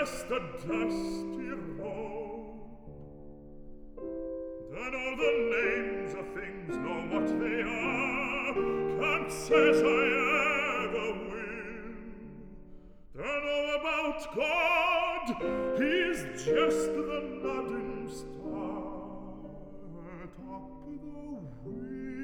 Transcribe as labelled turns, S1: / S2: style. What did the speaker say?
S1: just a dusty road. Then all the names of things know what they are, can't say as I ever will. Then all about God, he's just the nodding star atop the wheel.